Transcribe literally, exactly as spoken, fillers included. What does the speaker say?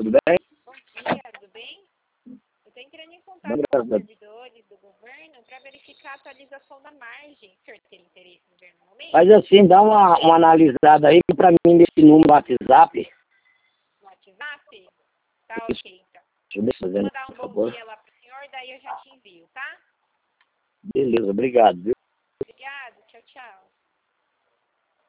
tudo bem? Bom dia, tudo bem? Eu estou entrando em contato com os servidores do governo para verificar a atualização da margem. O senhor tem interesse em ver no momento? Faz assim, dá uma, uma analisada aí pra mim desse número do WhatsApp. No WhatsApp? Tá ok, então. Deixa eu Vou ver, mandar um por bom favor. dia lá pro senhor, daí eu já te envio, tá? Beleza, obrigado, viu? Obrigado, tchau, tchau.